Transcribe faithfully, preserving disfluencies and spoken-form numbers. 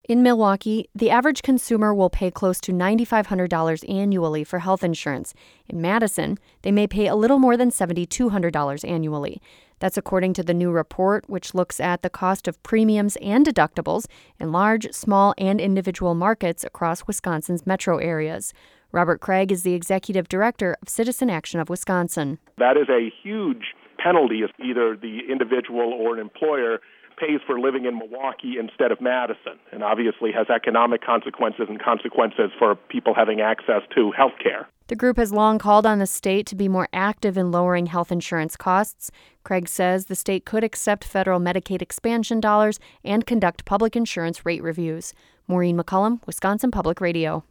In Milwaukee, the average consumer will pay close to nine thousand five hundred dollars annually for health insurance. In Madison, they may pay a little more than seven thousand two hundred dollars annually. That's according to the new report, which looks at the cost of premiums and deductibles in large, small, and individual markets across Wisconsin's metro areas. Robert Craig is the executive director of Citizen Action of Wisconsin. That is a huge penalty if either the individual or an employer pays for living in Milwaukee instead of Madison, and obviously has economic consequences and consequences for people having access to health care. The group has long called on the state to be more active in lowering health insurance costs. Craig says the state could accept federal Medicaid expansion dollars and conduct public insurance rate reviews. Maureen McCullum, Wisconsin Public Radio.